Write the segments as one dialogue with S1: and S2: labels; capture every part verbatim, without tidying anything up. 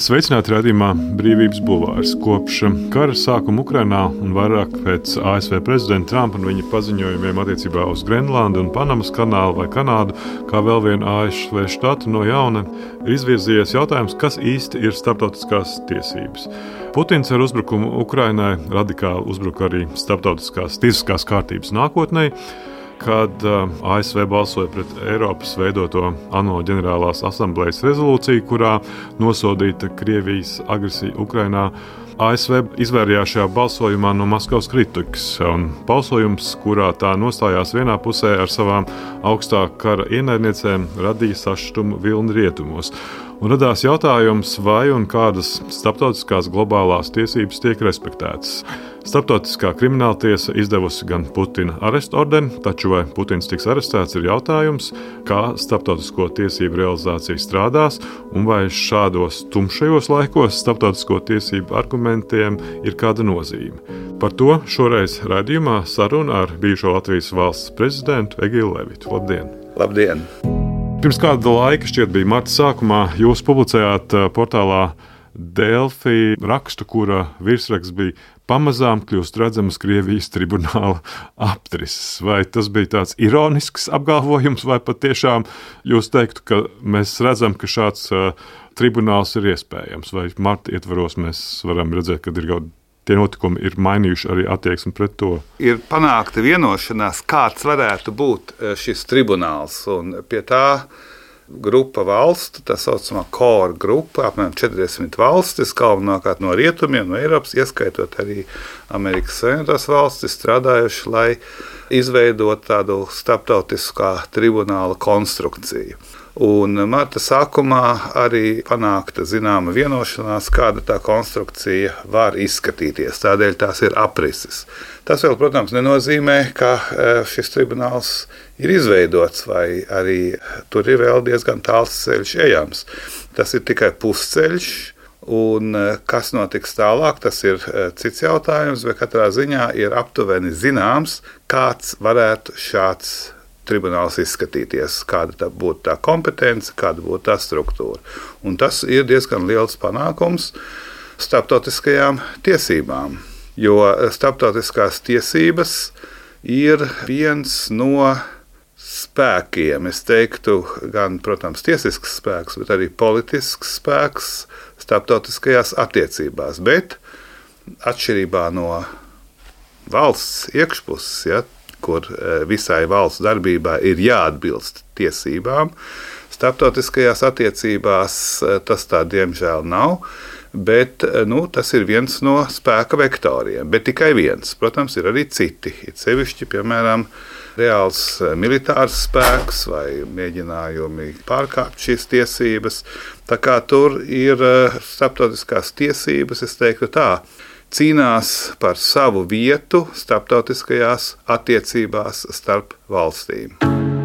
S1: Sveicināti raidījumā Brīvības bulvārs. Kopš kara sākuma Ukrainā un vairāk pēc A S V prezidenta Trumpa un viņa paziņojumiem attiecībā uz Grenlandi un Panamas kanālu vai Kanādu, kā vēl vienu A S V štatu no jauna, ir izvirzījies jautājums, kas īsti ir starptautiskās tiesības. Putins ar uzbrukumu Ukrainai radikāli uzbruka arī starptautiskās tiesiskās kārtības nākotnē, kad A S V balsoja pret Eiropas veidoto ANO ģenerālās asamblejas rezolūciju, kurā nosodīta Krievijas agresija Ukrainā. A S V izvairījās šajā balsojumā no Maskavas kritikas, un balsojums, kurā tā nostājās vienā pusē ar savām augstā kara ienaidniecēm, radīja sašutumu vilni rietumos. Un radās jautājums, vai un kādas starptautiskās globālās tiesības tiek respektētas. Starptautiskā krimināltiesa izdevusi gan Putina arestu ordeni, taču vai Putins tiks arestēts ir jautājums, kā starptautisko tiesību realizācija strādās un vai šādos tumšajos laikos starptautisko tiesību argumentiem ir kāda nozīme. Par to šoreiz raidījumā saruna ar bijušo Latvijas valsts prezidentu Egilu Levitu. Labdien!
S2: Labdien!
S1: Pirms kāda laika, šķiet bija marta sākumā, jūs publicējāt portālā Delfi rakstu, kura virsraksts bija "Pamazām kļūst redzamas Krievijas tribunāla aptrises". Vai tas bija tāds ironisks apgalvojums, vai patiešām jūs teiktu, ka mēs redzam, ka šāds uh, tribunāls ir iespējams? Vai marta ietvaros mēs varam redzēt, ka ir kaut tie notikumi ir mainījuši arī attieksmi pret to?
S2: Ir panākta vienošanās, kāds varētu būt šis tribunāls, un pie tā grupa valstu, tā saucamā core grupa, apmēram četrdesmit valstis, galvenokārt no rietumiem, no Eiropas, ieskaitot arī Amerikas Savienotās valstis, strādājuši, lai izveidot tādu starptautiskā tribunāla konstrukciju. Un marta sākumā arī panākta zināma vienošanās, kāda tā konstrukcija var izskatīties. Tādēļ tās ir aprises. Tas vēl, protams, nenozīmē, ka šis tribunāls ir izveidots, vai arī tur ir vēl diezgan tāls ceļš ejams. Tas ir tikai pusceļš, un kas notiks tālāk, tas ir cits jautājums, bet katrā ziņā ir aptuveni zināms, kāds varētu šāds tribunāls izskatīties, kāda tā būtu tā kompetence, kāda būtu tā struktūra. Un tas ir diezgan liels panākums starptautiskajām tiesībām, jo starptautiskās tiesības ir viens no spēkiem, es teiktu, gan, protams, tiesisks spēks, bet arī politisks spēks starptautiskajās attiecībās. Bet atšķirībā no valsts iekšpuses, ja, kur visai valsts darbībā ir jāatbilst tiesībām, starptautiskajās attiecībās tas tā diemžēl nav, bet nu, tas ir viens no spēka vektoriem, bet tikai viens. Protams, ir arī citi, it sevišķi, piemēram, reāls militārs spēks vai mēģinājumi pārkāpt šīs tiesības. Tā kā tur ir starptautiskās tiesības, es teiktu tā, cīnās par savu vietu starptautiskajās attiecībās starp valstīm.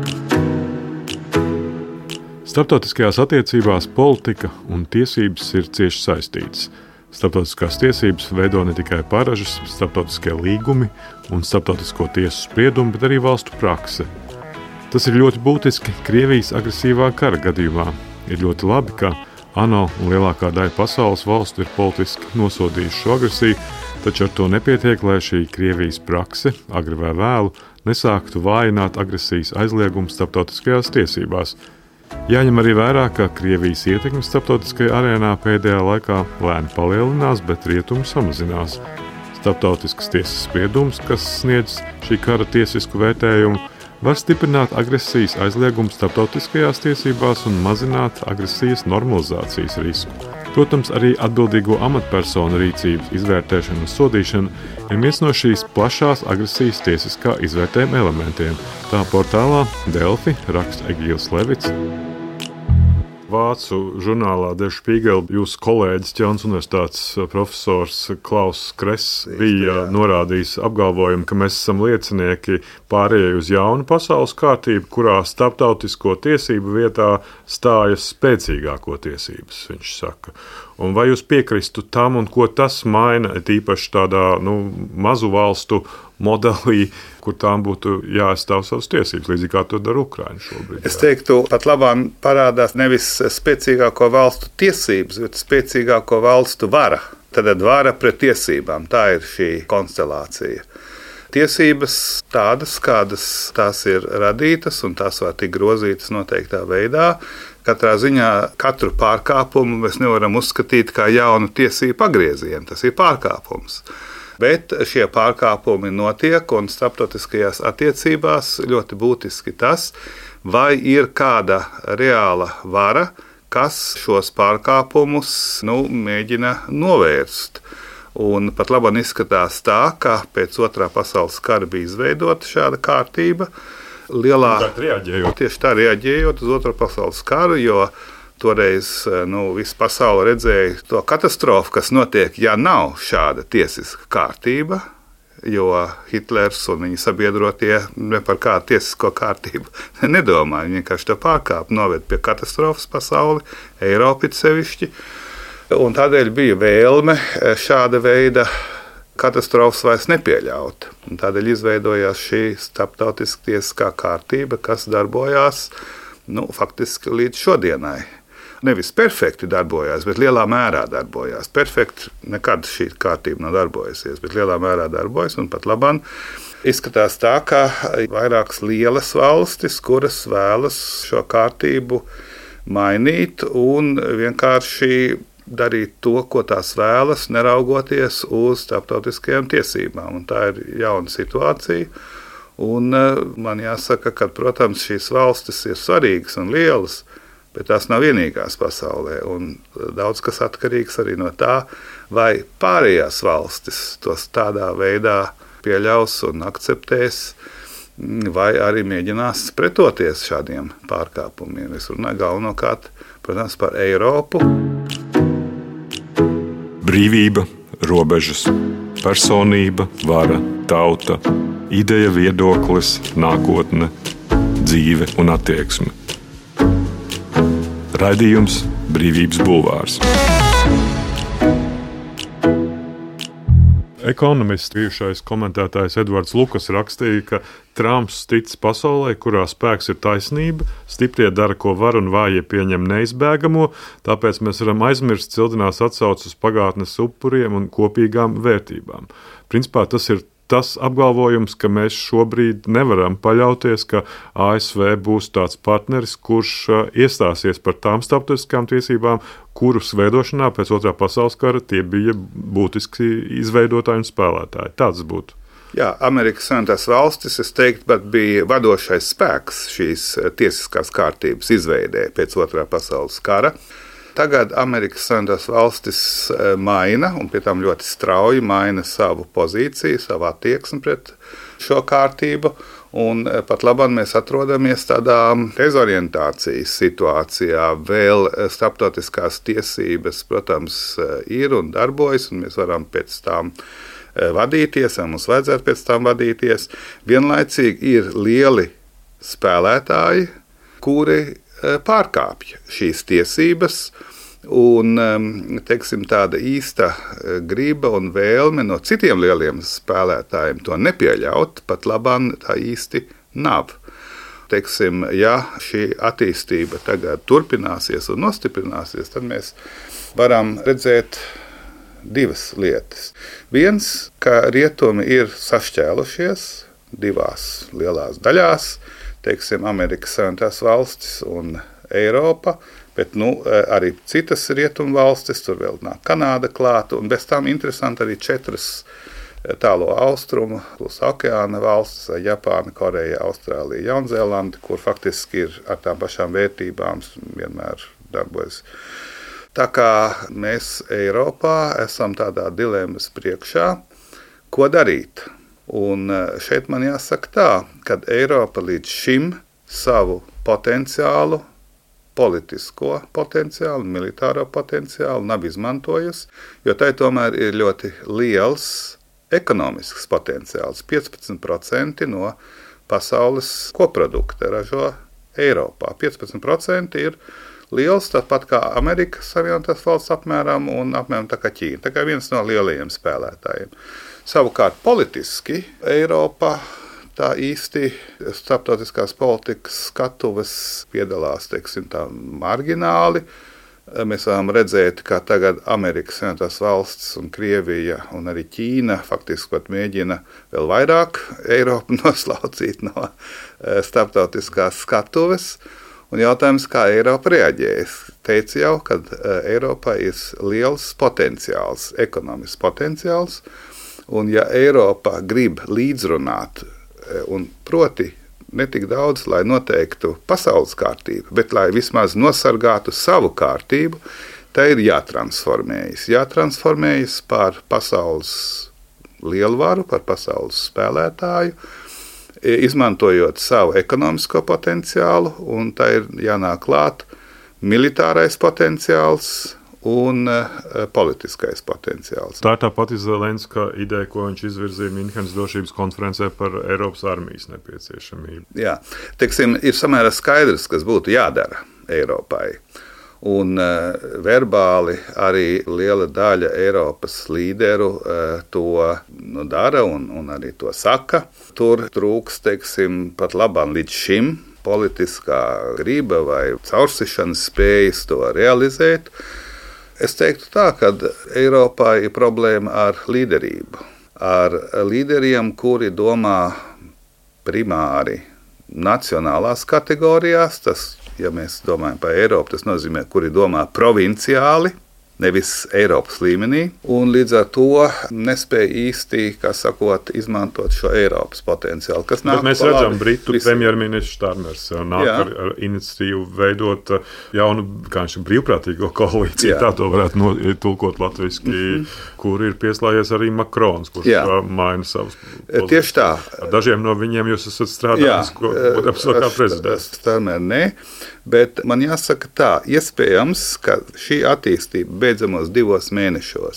S1: Starptautiskajās attiecībās politika un tiesības ir cieši saistītas. Starptautiskās tiesības veido ne tikai paražas, starptautiskie līgumi un starptautisko tiesu spriedumi, bet arī valstu prakse. Tas ir ļoti būtiski Krievijas agresīvā kara gadījumā. Ir ļoti labi, ka ANO un lielākā daļa pasaules valstu ir politiski nosodījuši šo agresiju, taču ar to nepietiek, lai šī Krievijas prakse, agri vai vēlu, nesāktu vājināt agresijas aizliegumu starptautiskajās tiesībās. Jāņem arī vērā, ka Krievijas ietekme starptautiskajā arēnā pēdējā laikā lēni palielinās, bet rietumi samazinās. Starptautiskas tiesas spriedums, kas sniedz šī kara tiesisku vērtējumu, var stiprināt agresijas aizliegumu starptautiskajās tiesībās un mazināt agresijas normalizācijas risku. Protams, arī atbildīgo amatpersonu rīcības izvērtēšana un sodīšana ir viens no šīs plašās agresijas tiesiskā izvērtējuma elementiem. Tā portālā Delfi raksta Egils Levits. Vācu žurnālā Der Spiegel jūsu kolēģis Ķelnas universitātes profesors Klaus Kress bija norādījis apgalvojumu, ka mēs esam liecinieki pārējai uz jaunu pasaules kārtību, kurā starptautisko tiesību vietā stājas spēcīgāko tiesības, viņš saka. Un vai jūs piekristu tam, un ko tas maina, tīpaši tādā nu, mazu valstu modelī, kur tām būtu jāaizstāv savas tiesības, līdzīgi kā to dara Ukraina šobrīd?
S2: Es teiktu, pat labāk parādās nevis spēcīgāko valstu tiesības, bet spēcīgāko valstu vara. Tad vara pret tiesībām. Tā ir šī konstelācija. Tiesības tādas, kādas tās ir radītas, un tās var tikt grozītas noteiktā veidā. Katrā ziņā katru pārkāpumu mēs nevaram uzskatīt kā jaunu tiesību pagriezienu. Tas ir pārkāpums. Bet šie pārkāpumi notiek, un starptautiskajās attiecībās ļoti būtiski tas, vai ir kāda reāla vara, kas šos pārkāpumus nu, mēģina novērst. Un pat labāk izskatās tā, ka pēc otrā pasaules kara bija izveidota šāda kārtība. Lielā,
S1: reaģējot.
S2: Tieši tā reaģējot uz otro pasaules karu, jo toreiz nu, visa pasaule redzēja to katastrofu, kas notiek, ja nav šāda tiesiska kārtība. Jo Hitlers un viņa sabiedrotie ne par kādu tiesisko kārtību nedomāja. Viņi vienkārši to pārkāpa, noved pie katastrofas pasauli, Eiropu sevišķi. Un tādēļ bija vēlme šāda veida katastrofas vairs nepieļaut. Un tādēļ izveidojās šī starptautiskā tiesiskā kārtība, kas darbojās nu, faktiski līdz šodienai. Nevis perfekti darbojās, bet lielā mērā darbojās. Perfekti nekad šī kārtība nav darbojusies, bet lielā mērā darbojas. Un pat labāk izskatās tā, ka vairākas lielas valstis, kuras vēlas šo kārtību mainīt un vienkārši darīt to, ko tās vēlas, neraugoties uz starptautiskajām tiesībām. Un tā ir jauna situācija. Un man jāsaka, ka, protams, šīs valstis ir svarīgas un lielas, bet tās nav vienīgās pasaulē. Un daudz kas atkarīgs arī no tā, vai pārējās valstis tos tādā veidā pieļaus un akceptēs, vai arī mēģinās pretoties šādiem pārkāpumiem. Es runāju galvenokārt, protams, par Eiropu.
S1: Brīvība, robežas, personība, vara, tauta, ideja, viedoklis, nākotne, dzīve un attieksme. Raidījums Brīvības bulvārs. Ekonomists, bijušais komentētājs Edvards Lukas rakstīja, ka Trumps tic pasaulē, kurā spēks ir taisnība, stiprie dara, ko var, un vājie pieņem neizbēgamo, tāpēc mēs varam aizmirst cildinās atsauces uz pagātnes upuriem un kopīgām vērtībām. Principā tas ir tas apgalvojums, ka mēs šobrīd nevaram paļauties, ka A S V būs tāds partneris, kurš iestāsies par tām starptautiskām tiesībām, kurus veidošanā pēc otrā pasaules kara tie bija būtiski izveidotāji un spēlētāji. Tāds būtu.
S2: Jā, Amerikas Savienotās valstis, es teiktu, pat bija vadošais spēks šīs tiesiskās kārtības izveidē pēc otrā pasaules kara. Tagad Amerikas Savienotās valstis maina, un pie tam ļoti strauji maina savu pozīciju, savu attieksmi pret šo kārtību. Un pat labāk mēs atrodamies tādā dezorientācijas situācijā. Vēl starptautiskās tiesības, protams, ir un darbojas, un mēs varam pēc tām vadīties, vai mums vajadzētu pēc tām vadīties. Vienlaicīgi ir lieli spēlētāji, kuri pārkāpj šīs tiesības, un teiksim, tāda īsta griba un vēlme no citiem lieliem spēlētājiem to nepieļaut, pat labāk tā īsti nav. Teiksim, ja šī attīstība tagad turpināsies un nostiprināsies, tad mēs varam redzēt divas lietas. Viens, ka rietumi ir sašķēlušies divās lielās daļās, teiksim, Amerikas Savienotās valstis un Eiropa, bet nu, arī citas rietumu valstis, tur vēl nāk Kanāda klāta, un bez tām interesanti arī četras tālo austrumu, plus okeāna valstis, Japāna, Koreja, Austrālija, Jaunzēlanda, kur faktiski ir ar tām pašām vērtībām vienmēr darbojas. Tā kā mēs Eiropā esam tādā dilemmas priekšā, ko darīt? Un šeit man jāsaka tā, ka Eiropa līdz šim savu potenciālu, politisko potenciālu, militāro potenciālu nav izmantojusi, jo tai tomēr ir ļoti liels ekonomisks potenciāls. piecpadsmit procenti no pasaules koprodukta ražo Eiropā. piecpadsmit procenti ir liels, tāpat kā Amerikas Savienotās valsts apmēram un apmēram tā kā Ķīna. Tā kā viens no lielajiem spēlētājiem. Savukārt politiski Eiropa tā īsti starptautiskās politikas skatuves piedalās, teiksim, tā margināli. Mēs varam redzēt, ka tagad Amerikas Savienotās valstis un Krievija un arī Ķīna faktiski pat mēģina vēl vairāk Eiropu noslaucīt no starptautiskās skatuves. Un jautājums, kā Eiropa reaģēs? Teicu jau, ka Eiropā ir liels potenciāls, ekonomisks potenciāls. Un ja Eiropa grib līdzrunāt, un proti ne tik daudz, lai noteiktu pasaules kārtību, bet lai vismaz nosargātu savu kārtību, tā ir jātransformējas. Jātransformējas par pasaules lielvaru, par pasaules spēlētāju, izmantojot savu ekonomisko potenciālu, un tā ir jānāk klāt militārais potenciāls un uh, politiskais potenciāls.
S1: Tā ir tā pati Zelenska ideja, ko viņš izvirzīja Minhenes drošības konferencē par Eiropas armijas nepieciešamību.
S2: Jā, teiksim, ir samērā skaidrs, kas būtu jādara Eiropai. Un uh, verbāli arī liela daļa Eiropas līderu uh, to nu, dara un, un arī to saka. Tur trūks, teiksim, pat labāk līdz šim politiskā griba vai caursišanas spējas to realizēt. Es teiktu tā, ka Eiropā ir problēma ar līderību. Ar līderiem, kuri domā primāri nacionālās kategorijās. Tas, ja mēs domājam par Eiropu, tas nozīmē, kuri domā provinciāli, nevis Eiropas līmenī. Un līdz ar to nespēja īsti, kā sakot, izmantot šo Eiropas potenciālu. Kas nāk
S1: Bet mēs redzam, Britu premjerministrs Starmers nāk ar, ar iniciatīvu veidot jaunu, kā viņš brīvprātīgo koalīciju, Jā. tā to varētu no, tulkot latviski, mm-hmm. kur ir pieslājies arī Makrons, kurš Jā. maina savus pozīcijas.
S2: Tieši tā.
S1: Ar dažiem no viņiem jūs esat strādājis, ko kā prezidents.
S2: Starmer nē, bet man jāsaka tā, iespējams, ka šī attīstība beidzamos divos mēnešos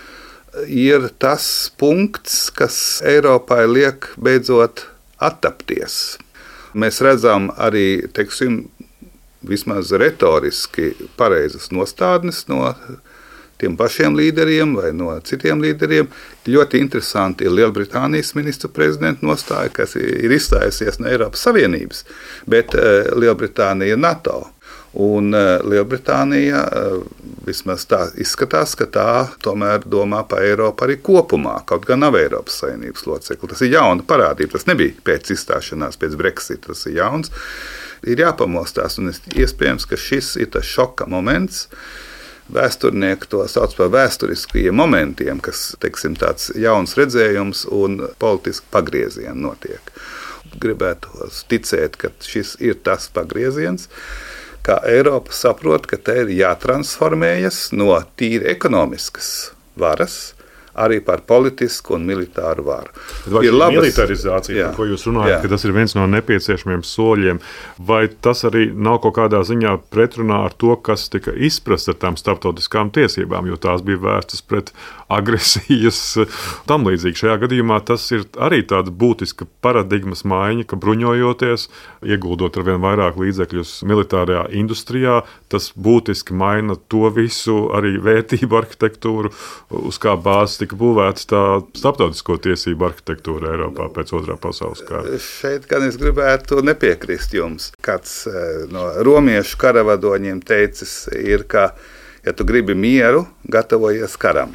S2: ir tas punkts, kas Eiropai liek beidzot attapties. Mēs redzam arī, teiksim, vismaz retoriski pareizas nostādnes no tiem pašiem līderiem vai no citiem līderiem. Ļoti interesanti ir Lielbritānijas ministru prezidenta nostāja, kas ir izstājusies no Eiropas Savienības, bet Lielbritānija ir NATO. Un Lielbritānija vismaz tā izskatās, ka tā tomēr domā par Eiropu arī kopumā, kaut gan nav Eiropas Savienības locekli. Tas ir jauna parādība, tas nebija pēc izstāšanās, pēc Brexit, tas ir jauns. Ir jāpamostās, un iespējams, ka šis ir tas šoka moments. Vēsturnieki to sauc par vēsturiskajiem momentiem, kas, teiksim, tāds jauns redzējums un politiski pagriezieni notiek. Gribētu ticēt, ka šis ir tas pagrieziens, kā Eiropa saprot, ka te ir jātransformējas no tīri ekonomiskas varas arī par politisku un militāru varu.
S1: Vai ir labas, militarizācija, jā, par ko jūs runājat, jā. ka tas ir viens no nepieciešamiem soļiem, vai tas arī nav kaut kādā ziņā pretrunā ar to, kas tika izprasts ar tām starptautiskām tiesībām, jo tās bija vērstas pret agresijas tam līdzīgi. Šajā gadījumā tas ir arī tāda būtiska paradigmas maiņa, ka bruņojoties, ieguldot ar vien vairāk līdzekļus militārajā industrijā, tas būtiski maina to visu arī vērtību arhitektūru, uz kā bāzes tika būvēta tā starptautisko tiesību arhitektūra Eiropā pēc otrā pasaules kara.
S2: Šeit gan es gribētu nepiekrist jums. Kāds no romiešu karavadoņiem teicis ir, ka, ja tu gribi mieru, gatavojies karam.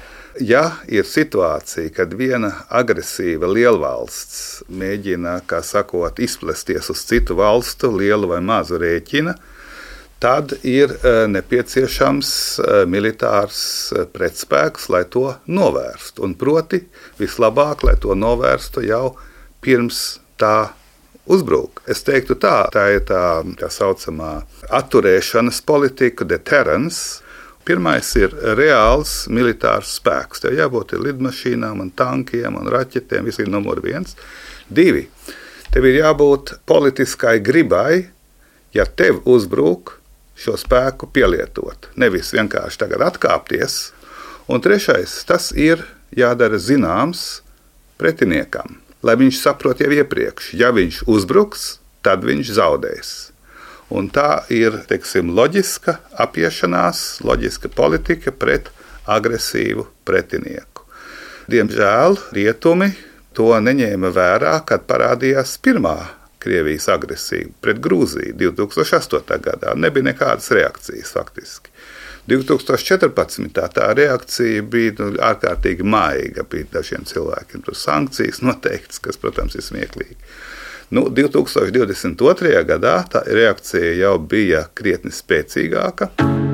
S2: Ja ir situācija, kad viena agresīva lielvalsts mēģina, kā sakot, izplesties uz citu valstu, lielu vai mazu rēķina, tad ir nepieciešams militārs pretspēks, lai to novērstu. Un proti, vislabāk, lai to novērstu jau pirms tā uzbruk. Es teiktu tā, tā ir tā, tā saucamā atturēšanas politika, deterrence. Pirmais ir reāls militārs spēks. Tev jābūt ir lidmašīnām un tankiem un raķetēm, viss ir numur viens. Divi, tev ir jābūt politiskai gribai, ja tev uzbruk, šo spēku pielietot. Nevis vienkārši tagad atkāpties. Un trešais, tas ir jādara zināms pretiniekam, lai viņš saprot jau iepriekš. Ja viņš uzbruks, tad viņš zaudēs. Un tā ir, teiksim, loģiska apiešanās, loģiska politika pret agresīvu pretinieku. Diemžēl rietumi to neņēma vērā, kad parādījās pirmā Krievijas agresija pret Grūziju divi tūkstoši astotajā gadā. Nebija nekādas reakcijas faktiski. divi tūkstoši četrpadsmitā tā reakcija bija nu, ārkārtīgi maiga pie dažiem cilvēkiem. Tur sankcijas noteikts, kas, protams, ir smieklīgi. Nu, divi tūkstoši divdesmit otrajā gadā tā reakcija jau bija krietni spēcīgāka.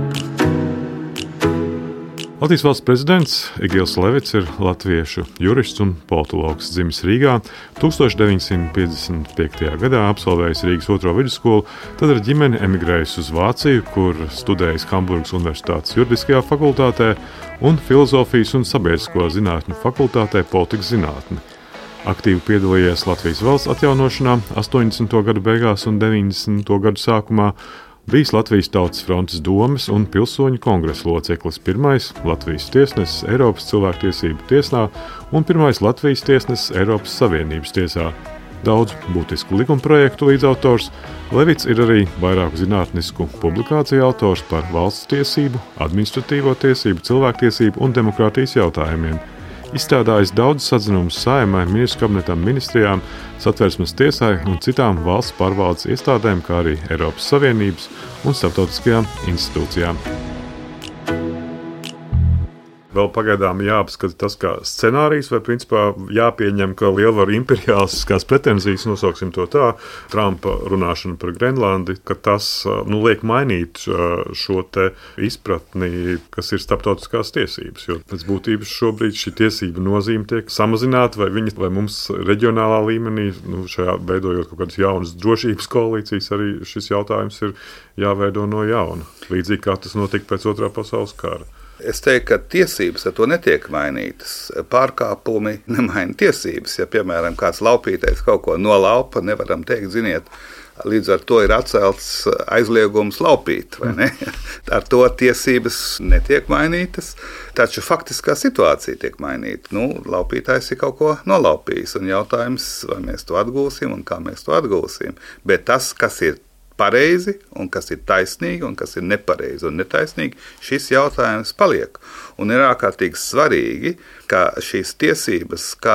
S1: Latvijas valsts prezidents Egils Levits ir latviešu jurists un politologs, dzimis Rīgā. tūkstoš deviņsimt piecdesmit piektajā gadā absolvējis Rīgas otro vidusskolu, tad ar ģimeni emigrējis uz Vāciju, kur studējis Hamburgas Universitātes juridiskajā fakultātē un filozofijas un sabiedrisko zinātņu fakultātē politikas zinātne. Aktīvi piedalījies Latvijas valsts atjaunošanā astoņdesmito gadu beigās un deviņdesmito gadu sākumā, bijis Latvijas Tautas frontes domes un pilsoņu kongresa loceklis, pirmais Latvijas tiesnesis Eiropas cilvēktiesību tiesā un pirmais Latvijas tiesnesis Eiropas Savienības tiesā. Daudz būtisku likumprojektu līdzautors, Levits ir arī vairāku zinātnisku publikāciju autors par valsts tiesību, administratīvo tiesību, cilvēktiesību un demokrātijas jautājumiem. Izstrādājis daudzus atzinumus Saeimai, ministru kabinetam, ministrijām, Satversmes tiesai un citām valsts pārvaldes iestādēm, kā arī Eiropas Savienības un starptautiskajām institūcijām. Vēl pagaidām jāapskata tas kā scenārijs, vai principā jāpieņem, ka lielvaru imperiālistiskās pretenzijas, nosauksim to tā, Trumpa runāšana par Grenlandi, ka tas nu, liek mainīt šo te izpratni, kas ir starptautiskās tiesības. Jo pēc būtības šobrīd šī tiesība nozīme tiek samazināta, vai, viņa, vai mums reģionālā līmenī, nu, šajā veidojot kaut kādas jaunas drošības koalīcijas, arī šis jautājums ir jāveido no jauna. Līdzīgi kā tas notika pēc otrā pasaules kara.
S2: Es teiktu, ka tiesības ar to netiek mainītas. Pārkāpumi nemaina tiesības. Ja, piemēram, kāds laupītais kaut ko nolaupa, nevaram teikt, ziniet, līdz ar to ir atcelts aizliegums laupīt, vai ne? Ar to tiesības netiek mainītas, taču faktiskā situācija tiek mainīta. Nu, laupītājs ir kaut ko nolaupījis, un jautājums, vai mēs to atgūsim un kā mēs to atgūsim. Bet tas, kas ir pareizi un kas ir taisnīgi un kas ir nepareizi un netaisnīgi, šis jautājums paliek. Un ir ārkārtīgi svarīgi, ka šīs tiesības kā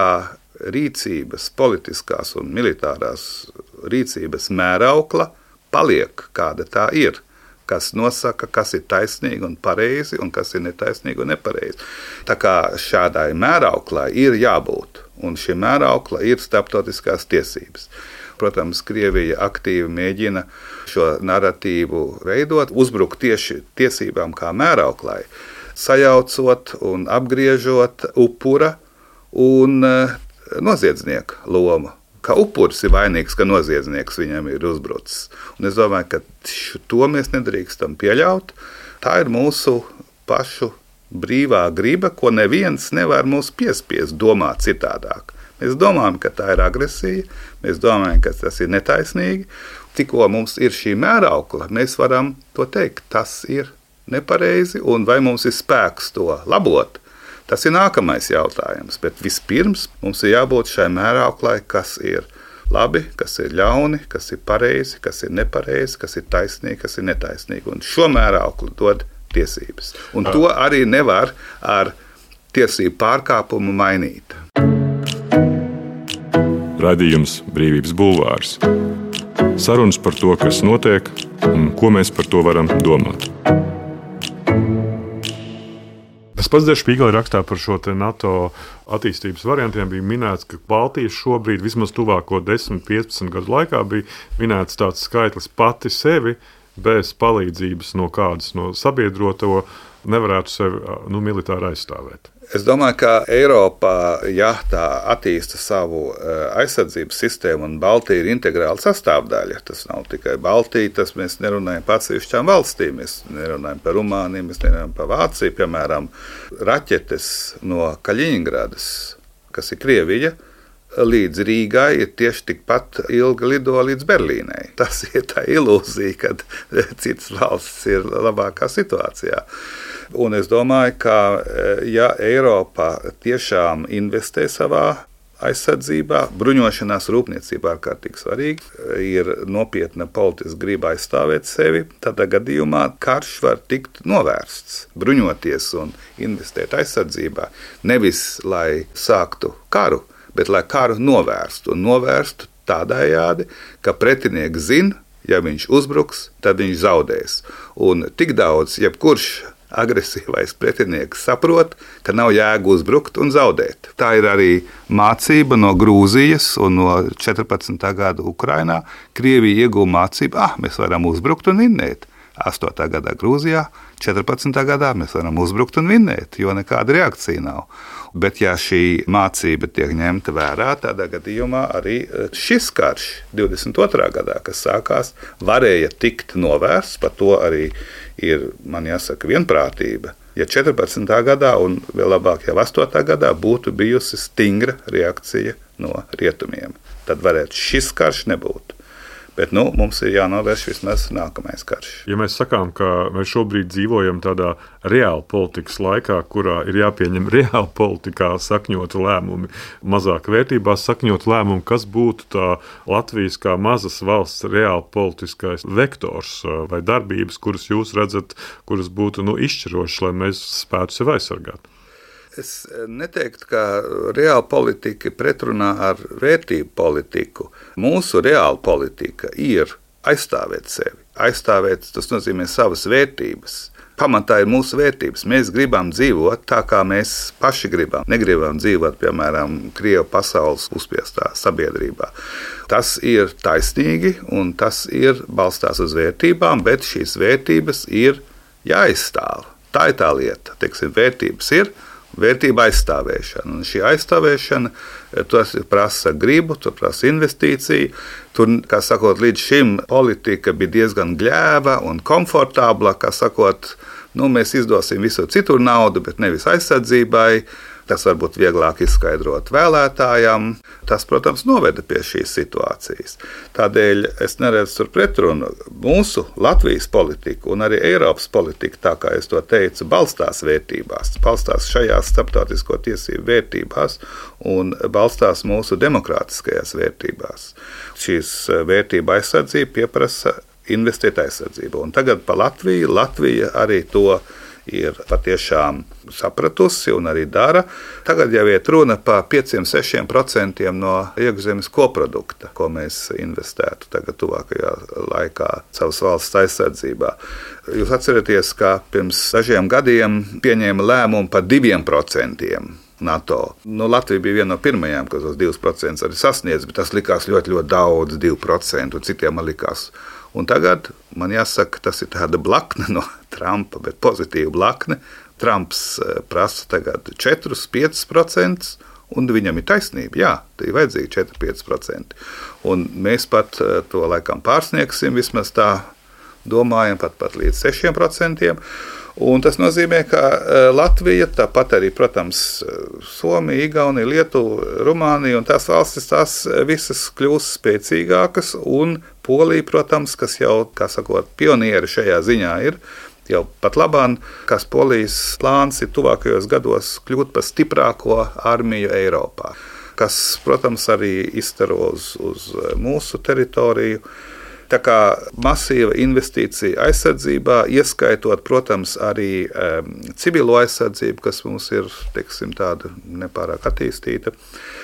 S2: rīcības, politiskās un militārās rīcības mēraukla paliek, kāda tā ir, kas nosaka, kas ir taisnīgi un pareizi un kas ir netaisnīgi un nepareizi. Tā kā šādai mērauklai ir jābūt, un šī mēraukla ir starptautiskās tiesības. Protams, Krievija aktīvi mēģina šo naratīvu veidot, uzbrukt tieši tiesībām kā mērauklai, sajaucot un apgriežot upura un noziedznieka lomu. Ka upuris ir vainīgs, ka noziedznieks viņam ir uzbrucis. Un es domāju, ka to mēs nedrīkstam pieļaut. Tā ir mūsu pašu brīvā griba, ko neviens nevar mūs piespiest domāt citādāk. Mēs domājam, ka tā ir agresija, mēs domājam, ka tas ir netaisnīgi. Tikko mums ir šī mēraukla, mēs varam to teikt, tas ir nepareizi, un vai mums ir spēks to labot, tas ir nākamais jautājums. Bet vispirms mums ir jābūt šai mērauklai, kas ir labi, kas ir ļauni, kas ir pareizi, kas ir nepareizi, kas ir taisnīgi, kas ir netaisnīgi. Un šo mērauklu dod tiesības. Un to arī nevar ar tiesību pārkāpumu mainīt.
S1: Radījums Brīvības bulvārs. Sarunas par to, kas notiek un ko mēs par to varam domāt. Tas pats Der Spiegel rakstā par šo te NATO attīstības variantiem bija minēts, ka Baltijas šobrīd vismaz tuvāko desmit piecpadsmit gadu laikā bija minēts tāds skaitlis pati sevi bez palīdzības no kādas no sabiedroto nevarētu sevi nu, militāri aizstāvēt.
S2: Es domāju, ka Eiropā, ja tā attīsta savu aizsardzības sistēmu un Baltija ir integrāla sastāvdaļa, tas nav tikai Baltija, tas mēs nerunājam par atsevišķām valstīm, mēs nerunājam par Rumāniju, mēs nerunājam par Vāciju, piemēram, raķetes no Kaļiņgradas, kas ir Krievija, līdz Rīgai ir tieši tikpat ilgi lido līdz Berlīnai. Tas ir tā ilūzija, kad citas valstis ir labākā situācijā. Un es domāju, ka ja Eiropa tiešām investē savā aizsardzībā, bruņošanās rūpniecībā ārkārtīgi svarīgi. Ir nopietna politiska griba aizstāvēt sevi. Tādā gadījumā karš var tikt novērsts, bruņoties un investēt aizsardzībā. Nevis, lai sāktu karu, bet lai karu novērstu. Un novērstu tādējādi, ka pretinieks zina, ja viņš uzbruks, tad viņš zaudēs. Un tik daudz, jebkurš agresīvais pretinieks saprot, ka nav jēga uzbrukt un zaudēt. Tā ir arī mācība no Grūzijas un no četrpadsmitā gada Ukrainā. Krievija ieguva mācību, ah, mēs varam uzbrukt un vinnēt. astotā gadā Grūzijā, četrpadsmitā gadā mēs varam uzbrukt un vinnēt, jo nekāda reakcija nav. Bet ja šī mācība tiek ņemta vērā, tādā gadījumā arī šis karš divdesmit otrā gadā, kas sākās, varēja tikt novērsts. Par to arī ir, man jāsaka, vienprātība. Ja četrpadsmitā gadā un vēl labāk jau astotā gadā būtu bijusi stingra reakcija no rietumiem, tad varētu šis karš nebūt. Bet nu, mums ir jānovērš vismaz nākamais karš.
S1: Ja mēs sakām, ka mēs šobrīd dzīvojam tādā reāla politikas laikā, kurā ir jāpieņem reāla politikā sakņotu lēmumi, mazāk vērtībā sakņotu lēmumi, kas būtu tā Latvijas kā mazas valsts reāla politiskais vektors vai darbības, kuras jūs redzat, kuras būtu nu, izšķirošas, lai mēs spētu sevi aizsargāt?
S2: Es neteiktu, ka reāla politika ir pretrunā ar vērtību politiku. Mūsu reāla politika ir aizstāvēt sevi. Aizstāvēt, tas nozīmē savas vērtības. Pamatā ir mūsu vērtības. Mēs gribam dzīvot tā, kā mēs paši gribam. Negribam dzīvot, piemēram, Krievu pasaules uzspiestā sabiedrībā. Tas ir taisnīgi un tas ir balstās uz vērtībām, bet šīs vērtības ir jāaizstāv. Tā ir tā lieta. Teiksim, vērtības ir. Vērtība aizstāvēšana. Un šī aizstāvēšana, tas prasa gribu, tas prasa investīciju. Tur, kā sakot, līdz šim politika bija diezgan gļēva un komfortabla, kā sakot, nu, mēs izdosim visu citur naudu, bet nevis aizsardzībai. Tas varbūt vieglāk izskaidrot vēlētājam. Tas, protams, noveda pie šīs situācijas. Tādēļ es neredzu tur pretrunu. Mūsu Latvijas politika un arī Eiropas politika, tā kā es to teicu, balstās vērtībās, balstās šajās starptautisko tiesību vērtībās un balstās mūsu demokrātiskajās vērtībās. Šīs vērtība aizsardzība pieprasa investēt aizsardzību. Un tagad pa Latviju, Latvija arī to ir patiešām sapratusi un arī dara. Tagad jau iet runa par pieciem līdz sešiem procentiem no iekšzemes koprodukta, ko mēs investētu tagad tuvākajā laikā savas valsts aizsardzībā. Jūs atceraties, ka pirms dažiem gadiem pieņēma lēmumu par diviem procentiem. NATO. Nu, Latvija bija viena no pirmajām, kas tos divus procentus arī sasniedz, bet tas likās ļoti, ļoti daudz, divi procenti, un citiem man likās. Un tagad man jāsaka, tas ir tāda blakne no Trumpa, bet pozitīva blakne. Trumps prasa tagad četri līdz pieci procenti, un viņam ir taisnība. Jā, tā ir vajadzīgi četri līdz pieci procenti. Un mēs pat to laikam pārsniegsim, vismaz tā domājam, pat, pat līdz sešiem procentiem. Un tas nozīmē, ka Latvija, tāpat arī, protams, Somija, Igaunija, Lietuva, Rumānija un tās valstis, tās visas kļūs spēcīgākas, un Polija, protams, kas jau, kā sakot, pionieri šajā ziņā ir, jau pat labāk, kas Polijas plāns ir tuvākajos gados kļūt par stiprāko armiju Eiropā, kas, protams, arī izstaro uz, uz mūsu teritoriju. Tā kā masīva investīcija aizsardzībā, ieskaitot, protams, arī um, civilo aizsardzību, kas mums ir, teiksim, tāda nepārāk attīstīta.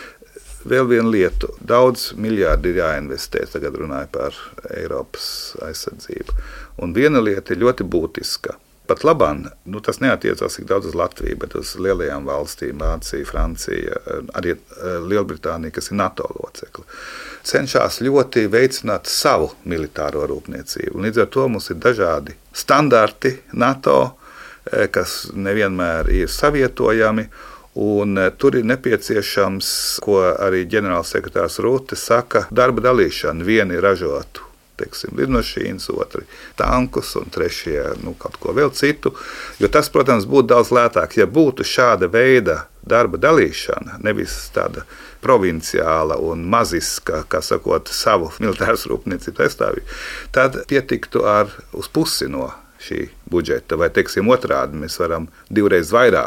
S2: Vēl viena lieta. Daudz miljārdi ir jāinvestē, tagad runāju par Eiropas aizsardzību. Un viena lieta ir ļoti būtiska. Pat labāk, nu, tas neatiecās tik daudz uz Latviju, bet uz lielajām valstīm, Vācija, Francija, arī Lielbritānija, kas ir NATO locekli. Cenšas ļoti veicināt savu militāro rūpniecību. Un līdz ar to mums ir dažādi standarti NATO, kas nevienmēr ir savietojami, un tur ir nepieciešams, ko arī ģenerālsekretārs Rūte saka, darba dalīšana. Vieni ražotu, teiksim, lidmašīnas, otri tankus un trešie, nu, kaut ko vēl citu. Jo tas, protams, būtu daudz lētāk, ja būtu šāda veida darba dalīšana, nevis tāda provinciāla un maziska, kā sakot, savu militāras rūpniecības aizstāvību, tad pietiktu ar uz pusi no šī budžeta, vai, teiksim, otrādi mēs varam divreiz vairāk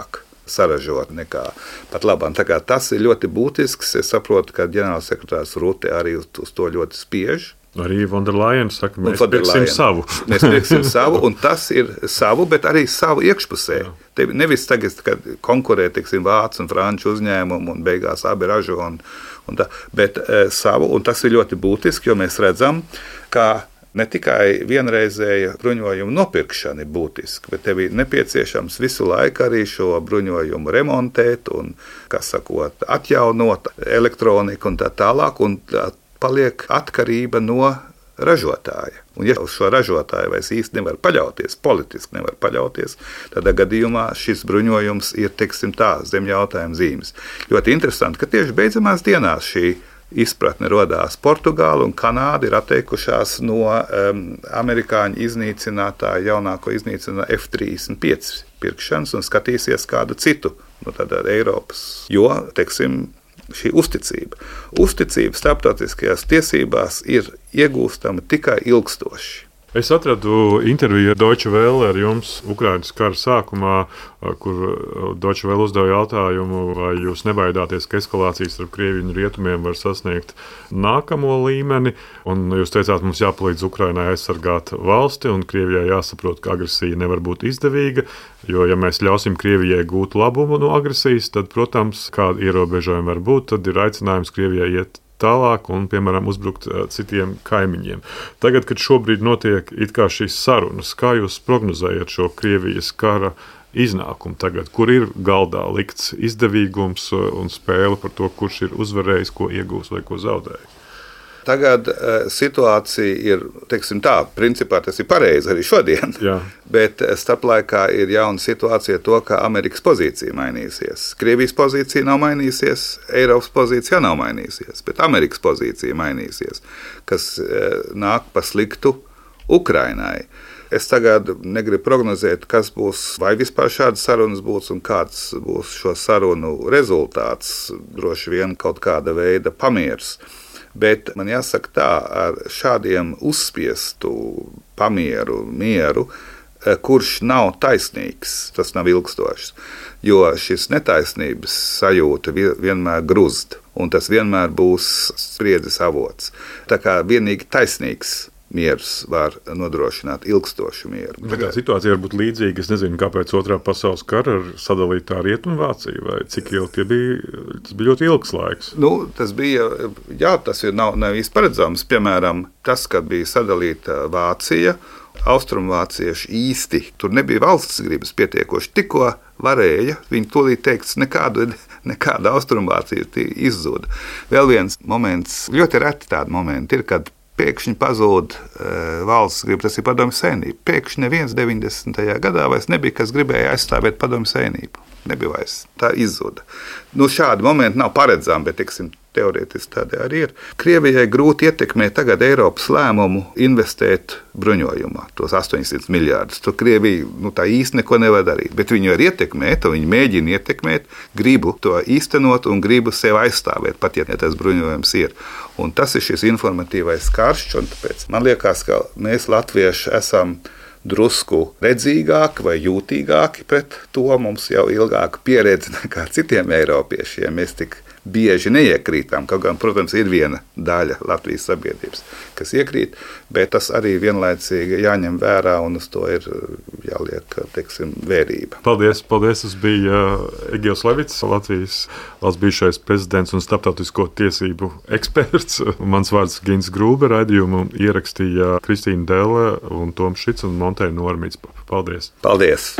S2: saražot nekā pat labāk. Tā kā tas ir ļoti būtisks. Es saprotu, ka ģenerālsekretārs Rute arī uz, uz to ļoti spiež.
S1: Arī Vonderlajena saka, mēs pirksim savu.
S2: Mēs pirksim savu, un tas ir savu, bet arī savu iekšpusē. Te nevis tagad, kad konkurē, teiksim, vācu un franču uzņēmumu, un beigās abi ražo, un, un tā, bet e, savu, un tas ir ļoti būtiski, jo mēs redzam, ka ne tikai vienreizēja bruņojuma nopirkšana ir būtiska, bet tev ir nepieciešams visu laiku arī šo bruņojumu remontēt un, kā sakot, atjaunot elektroniku un tā tālāk, un tā paliek atkarība no ražotāja. Un ja uz šo ražotāju vairs īsti nevar paļauties, politiski nevar paļauties, tādā gadījumā šis bruņojums ir, teiksim tā, zem jautājuma zīmes. Ļoti interesanti, ka tieši beidzamās dienās šī izpratne rodās. Portugāla un Kanāda ir atteikušās no um, amerikāņu iznīcinātāja, jaunāko iznīcinātāja F trīsdesmit pieci pirkšanas un skatīsies kādu citu no tādā Eiropas. Jo, teiksim, šī uzticība. Uzticība starptautiskajās tiesībās ir iegūstama tikai ilgstoši.
S1: Es atradu interviju ar Deutsche Welle ar jums Ukrainas kara sākumā, kur Deutsche Welle uzdeva jautājumu, vai jūs nebaidāties, ka eskalācijas starp Krieviju un Rietumiem var sasniegt nākamo līmeni, un jūs teicāt, mums jāpalīdz Ukrainai aizsargāt valsti, un Krievijai jāsaprot, ka agresija nevar būt izdevīga, jo, ja mēs ļausim Krievijai gūt labumu no agresijas, tad, protams, kādi ierobežojumi var būt, tad ir aicinājums Krievijai iet tālāk un, piemēram, uzbrukt citiem kaimiņiem. Tagad, kad šobrīd notiek it kā šīs sarunas, kā jūs prognozējat šo Krievijas kara iznākumu tagad, kur ir galdā likts izdevīgums un spēle par to, kurš ir uzvarējis, ko iegūs vai ko zaudējis?
S2: Tagad uh, situācija ir, teiksim tā, principā tas ir pareizi arī šodien, Jā. Bet starplaikā ir jauna situācija to, ka Amerikas pozīcija mainīsies. Krievijas pozīcija nav mainīsies, Eiropas pozīcija nav mainīsies, bet Amerikas pozīcija mainīsies, kas uh, nāk pa sliktu Ukrainai. Es tagad negribu prognozēt, kas būs, vai vispār šādas sarunas būs un kāds būs šo sarunu rezultāts, droši vien kaut kāda veida pamieris. Bet man jāsaka tā, ar šādiem uzspiestu pamieru, mieru, kurš nav taisnīgs, tas nav ilgstošs. Jo šis netaisnības sajūta vienmēr gruzd, un tas vienmēr būs spriedzes avots. Tā kā vienīgi taisnīgs miers var nodrošināt ilgstošu mieru.
S1: Tā situācija var būt līdzīga, es nezinu, kāpēc otrā pasaules kara ar sadalītā Rietumvāciju, vai cik ilgi tie bija, tas bija ļoti ilgs laiks.
S2: Nu, tas bija, jā, tas ir nav, nav īsti paredzams. Piemēram, tas, kad bija sadalīta Vācija, Austrumvācieši īsti, tur nebija valsts gribas pietiekoši, tikko varēja, viņi tūlīt teiks, nekādu, nekāda Austrumvācija izzuda. Vēl viens moments, ļoti reti tādi momenti ir, kad pēkšņi pazūd uh, valsts griba, tas ir Padomju Savienība. Pēkšņi neviens deviņdesmitajā gadā vairs nebija, kas gribēja aizstāvēt Padomju Savienību. Nebija vairs. Tā izzuda. Nu, šādi momenti nav paredzami, bet, teiksim, teorētiski tādi arī ir. Krievijai grūti ietekmēt tagad Eiropas lēmumu investēt bruņojumā, tos astoņsimt miljārdus. Tur Krievija nu, tā īsti neko nevar darīt, bet viņi var ietekmēt, un viņi mēģina ietekmēt, gribu to īstenot un gribu sev aizstāvēt, pat ja tas bruņojums ir. Un tas ir šis informatīvais karšķis, un tāpēc man liekas, ka mēs latvieši esam drusku redzīgāki vai jūtīgāki pret to. Mums jau ilgāka pieredze nekā citiem eiropiešiem. Mēs tik bieži neiekrītām, kaut gan, protams, ir viena daļa Latvijas sabiedrības, kas iekrīt, bet tas arī vienlaicīgi jāņem vērā un uz to ir jāliek, teiksim, vērība.
S1: Paldies, paldies. Tas bija Egils Levits, Latvijas valsts bijušais prezidents un starptautisko tiesību eksperts. Mans vārds Gins Grūbe, raidījumu ierakstīja Kristīna Delle un Toms Šits un Monteja Normīts. Paldies.
S2: Paldies.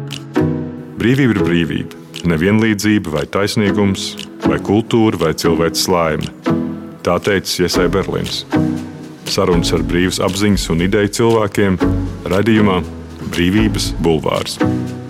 S1: Brīvība ir brīvība. Nevienlīdzība vai taisnīgums, vai kultūra, vai cilvēks laime. Tā teicis Iesai Berlins. Sarunas ar brīvas apziņas un ideju cilvēkiem raidījumā Brīvības bulvārs.